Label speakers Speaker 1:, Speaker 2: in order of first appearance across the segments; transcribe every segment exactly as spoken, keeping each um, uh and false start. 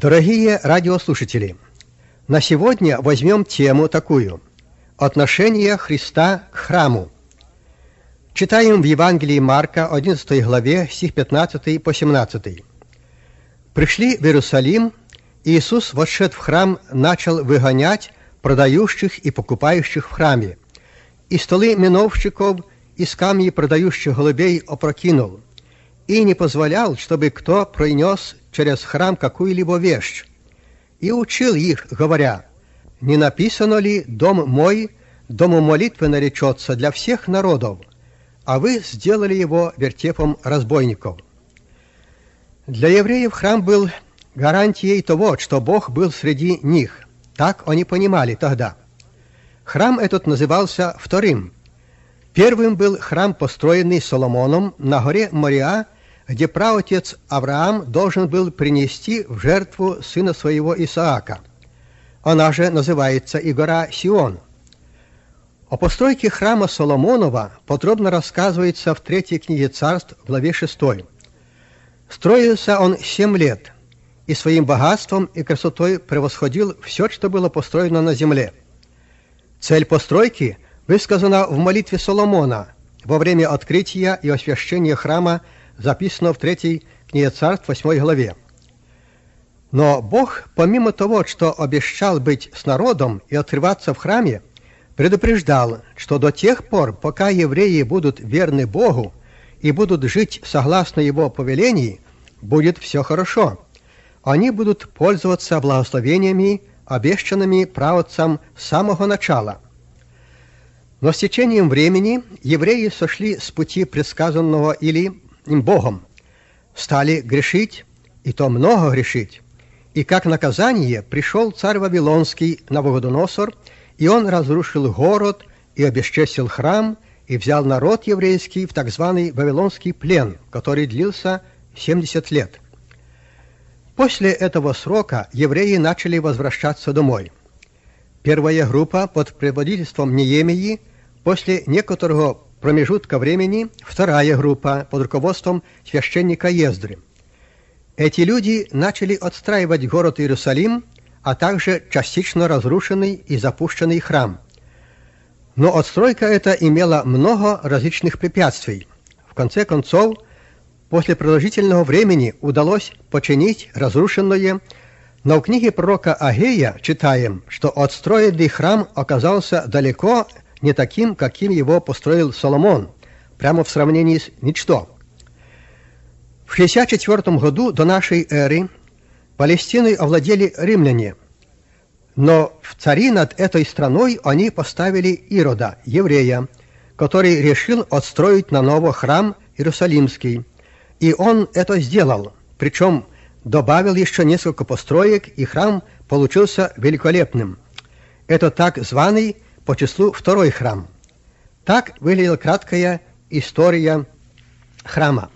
Speaker 1: Дорогие радиослушатели, на сегодня возьмем тему такую – отношение Христа к храму. Читаем в Евангелии Марка, одиннадцатой главе, стих пятнадцатый по семнадцатый. «Пришли в Иерусалим, и Иисус, вошед в храм, начал выгонять продающих и покупающих в храме, и столы миновщиков, и скамьи продающих голубей опрокинул, и не позволял, чтобы кто пронес через храм какую-либо вещь, и учил их, говоря: не написано ли «Дом мой, домом молитвы наречется для всех народов», а вы сделали его вертепом разбойников». Для евреев храм был гарантией того, что Бог был среди них. Так они понимали тогда. Храм этот назывался вторым. Первым был храм, построенный Соломоном на горе Мориа, где праотец Авраам должен был принести в жертву сына своего Исаака. Она же называется и гора Сион. О постройке храма Соломонова подробно рассказывается в третьей книге Царств, главе шестой. Строился он семь лет, и своим богатством и красотой превосходил все, что было построено на земле. Цель постройки высказана в молитве Соломона во время открытия и освящения храма, записано в третьей книге Царств, восьмой главе. Но Бог, помимо того, что обещал быть с народом и открываться в храме, предупреждал, что до тех пор, пока евреи будут верны Богу и будут жить согласно Его повелений, будет все хорошо. Они будут пользоваться благословениями, обещанными праотцам с самого начала. Но с течением времени евреи сошли с пути предсказанного или им Богом, стали грешить, и то много грешить. И как наказание пришел царь Вавилонский Навуходоносор, и он разрушил город, и обесчестил храм, и взял народ еврейский в так званый Вавилонский плен, который длился семьдесят лет. После этого срока евреи начали возвращаться домой. Первая группа под предводительством Неемии, после некоторого промежутка времени вторая группа под руководством священника Ездры. Эти люди начали отстраивать город Иерусалим, а также частично разрушенный и запущенный храм. Но отстройка эта имела много различных препятствий. В конце концов, после продолжительного времени удалось починить разрушенное, но в книге пророка Агея читаем, что отстроенный храм оказался далеко не таким, каким его построил Соломон, прямо в сравнении с ничто. В шестьдесят четвёртом году до нашей эры Палестиной овладели римляне, но в цари над этой страной они поставили Ирода, еврея, который решил отстроить наново храм Иерусалимский, и он это сделал, причем добавил еще несколько построек, и храм получился великолепным. Это так званый по числу второй храм. Так выглядела краткая история храма.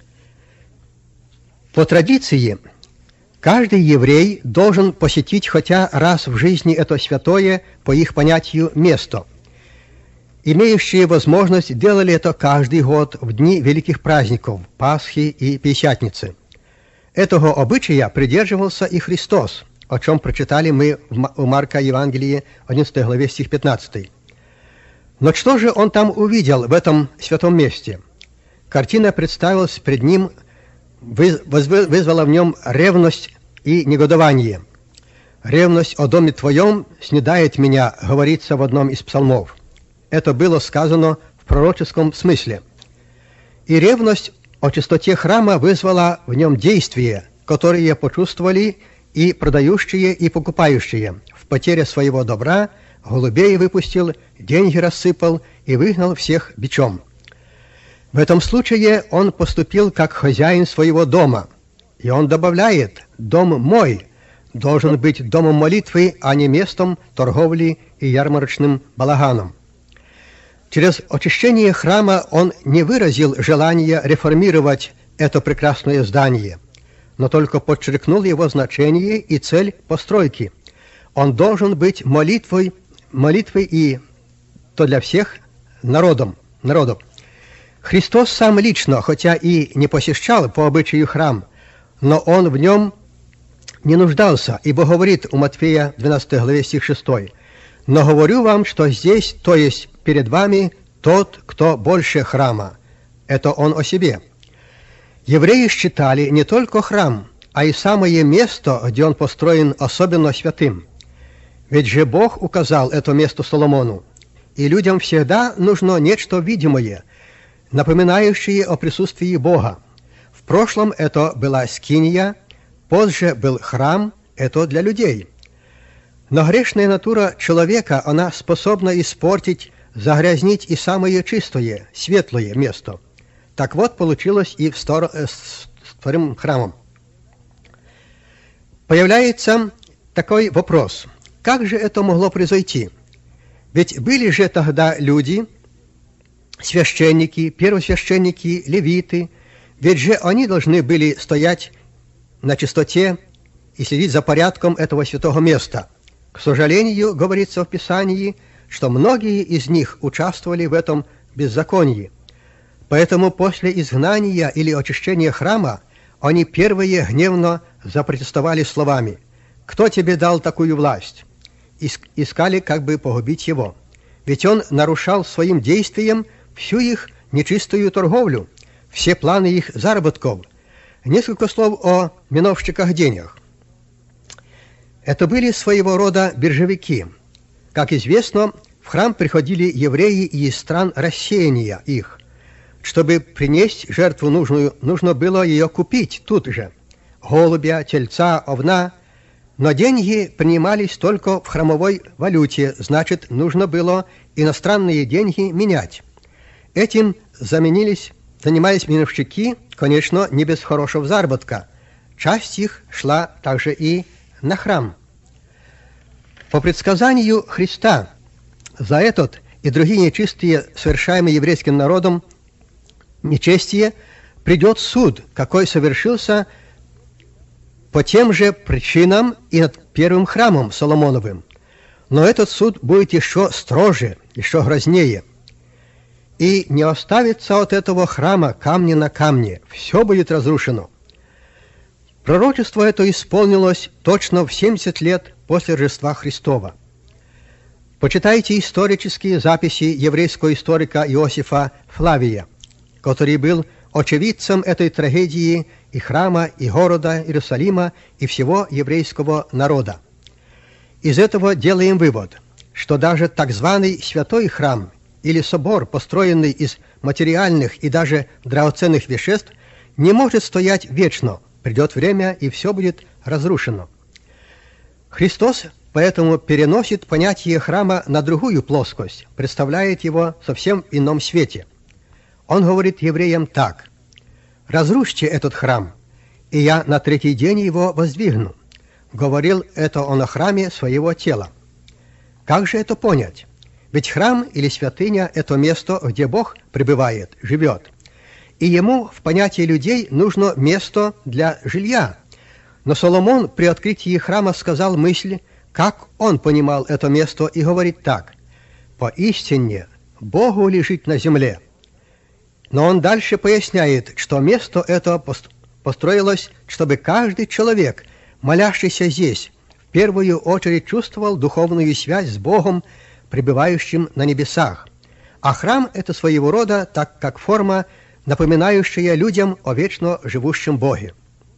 Speaker 1: По традиции, каждый еврей должен посетить хотя раз в жизни это святое, по их понятию, место. Имеющие возможность делали это каждый год в дни великих праздников, Пасхи и Пятидесятницы. Этого обычая придерживался и Христос, о чем прочитали мы в Марка Евангелии, одиннадцатой главе, стих пятнадцатый. Но что же он там увидел в этом святом месте? Картина представилась пред ним, вызвала в нем ревность и негодование. «Ревность о доме твоем снедает меня», говорится в одном из псалмов. Это было сказано в пророческом смысле. И ревность о чистоте храма вызвала в нем действия, которые почувствовали и продающие, и покупающие. В потере своего добра голубей выпустил, деньги рассыпал и выгнал всех бичом. В этом случае он поступил как хозяин своего дома. И он добавляет: «Дом мой должен быть домом молитвы, а не местом торговли и ярмарочным балаганом». Через очищение храма он не выразил желания реформировать это прекрасное здание, но только подчеркнул его значение и цель постройки. Он должен быть молитвой, молитвой и то для всех народом, народов. Христос сам лично, хотя и не посещал по обычаю храм, но он в нем не нуждался, ибо говорит у Матфея двенадцатой главе стих шестой: «Но говорю вам, что здесь, то есть перед вами, тот, кто больше храма». Это он о себе. Евреи считали не только храм, а и самое место, где он построен, особенно святым. Ведь же Бог указал это место Соломону, и людям всегда нужно нечто видимое, напоминающее о присутствии Бога. В прошлом это была скиния, позже был храм, это для людей. Но грешная натура человека, она способна испортить, загрязнить и самое чистое, светлое место. Так вот, получилось и с вторым храмом. Появляется такой вопрос: как же это могло произойти? Ведь были же тогда люди, священники, первосвященники, левиты, ведь же они должны были стоять на чистоте и следить за порядком этого святого места. К сожалению, говорится в Писании, что многие из них участвовали в этом беззаконии. Поэтому после изгнания или очищения храма они первые гневно запротестовали словами: «Кто тебе дал такую власть?» Искали как бы погубить его. Ведь он нарушал своим действием всю их нечистую торговлю, все планы их заработков. Несколько слов о меновщиках денег. Это были своего рода биржевики. Как известно, в храм приходили евреи из стран рассеяния их. Чтобы принести жертву нужную, нужно было ее купить тут же. Голубя, тельца, овна. Но деньги принимались только в храмовой валюте, значит, нужно было иностранные деньги менять. Этим заменились, занимались меновщики, конечно, не без хорошего заработка. Часть их шла также и на храм. По предсказанию Христа, за этот и другие нечистые, совершаемые еврейским народом, нечестие, придет суд, какой совершился по тем же причинам и над первым храмом Соломоновым. Но этот суд будет еще строже, еще грознее. И не оставится от этого храма камня на камне, все будет разрушено. Пророчество это исполнилось точно в семьдесят лет после Рождества Христова. Почитайте исторические записи еврейского историка Иосифа Флавия, который был очевидцем этой трагедии и храма, и города Иерусалима, и всего еврейского народа. Из этого делаем вывод, что даже так званый святой храм или собор, построенный из материальных и даже драгоценных веществ, не может стоять вечно. Придет время, и все будет разрушено. Христос поэтому переносит понятие храма на другую плоскость, представляет его совсем в ином свете. Он говорит евреям так: «Разрушьте этот храм, и я на третий день его воздвигну». Говорил это он о храме своего тела. Как же это понять? Ведь храм или святыня – это место, где Бог пребывает, живет. И ему в понятии людей нужно место для жилья. Но Соломон при открытии храма сказал мысль, как он понимал это место, и говорит так: «Поистине Богу лежит на земле». Но он дальше поясняет, что место это построилось, чтобы каждый человек, молящийся здесь, в первую очередь чувствовал духовную связь с Богом, пребывающим на небесах. А храм – это своего рода, так как форма, напоминающая людям о вечно живущем Боге.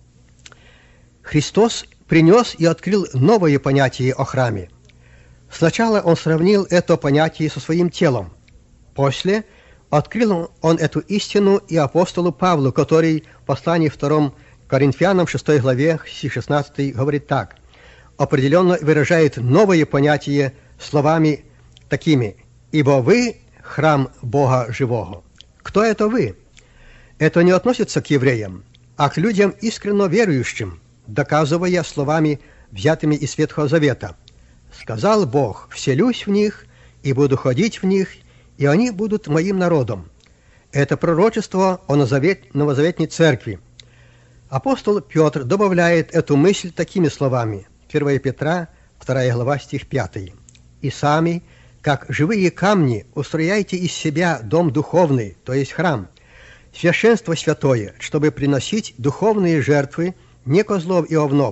Speaker 1: Христос принес и открыл новое понятие о храме. Сначала он сравнил это понятие со своим телом. После открыл он эту истину и апостолу Павлу, который в послании втором Коринфянам шестой главе стих шестнадцатый говорит так: определенно выражает новое понятие словами такими: «Ибо вы – храм Бога живого». Кто это вы? Это не относится к евреям, а к людям искренно верующим, доказывая словами, взятыми из Ветхого Завета: «Сказал Бог, вселюсь в них и буду ходить в них, и они будут моим народом». Это пророчество о новозаветной церкви. Апостол Петр добавляет эту мысль такими словами: первое Петра, вторая глава, стих пятый. «И сами, как живые камни, устрояйте из себя дом духовный, то есть храм, священство святое, чтобы приносить духовные жертвы не козлов и овнов,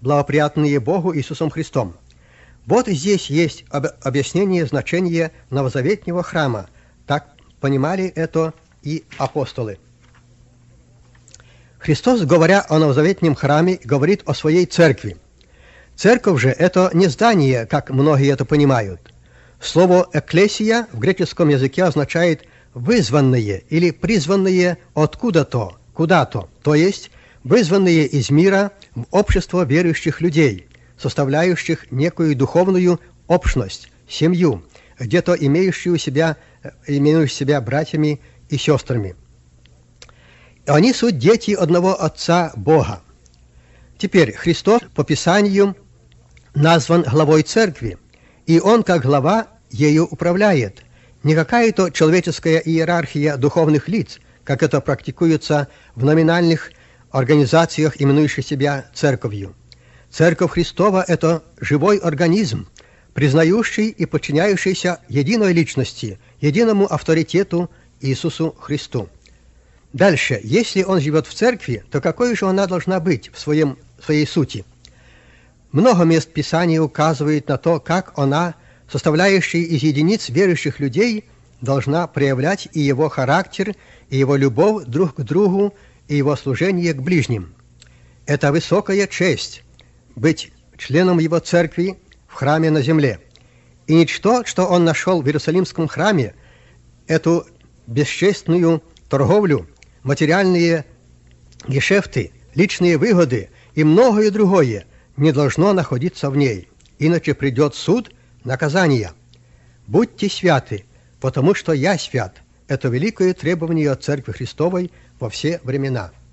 Speaker 1: благоприятные Богу Иисусом Христом. Вот здесь есть об объяснение значения новозаветнего храма. Так понимали это и апостолы. Христос, говоря о новозаветнем храме, говорит о своей церкви. Церковь же – это не здание, как многие это понимают. Слово «экклесия» в греческом языке означает «вызванные» или «призванные откуда-то, куда-то», то есть вызванные из мира в общество верующих людей, составляющих некую духовную общность, семью, где-то имеющую себя, имеющую себя братьями и сестрами. Они суть дети одного Отца Бога. Теперь Христос по Писанию назван главой церкви, и Он как глава ею управляет. Не какая-то человеческая иерархия духовных лиц, как это практикуется в номинальных организациях, именующих себя церковью. Церковь Христова – это живой организм, признающий и подчиняющийся единой личности, единому авторитету Иисусу Христу. Дальше, если Он живет в церкви, то какой же она должна быть в своем, своей сути? Много мест Писания указывает на то, как она, составляющая из единиц верующих людей, должна проявлять и его характер, и его любовь друг к другу, и его служение к ближним. Это высокая честь – быть членом его церкви в храме на земле. И ничто, что он нашел в Иерусалимском храме, эту бесчестную торговлю, материальные гешефты, личные выгоды и многое другое не должно находиться в ней, иначе придет суд, наказание. Будьте святы, потому что я свят. Это великое требование от Церкви Христовой во все времена.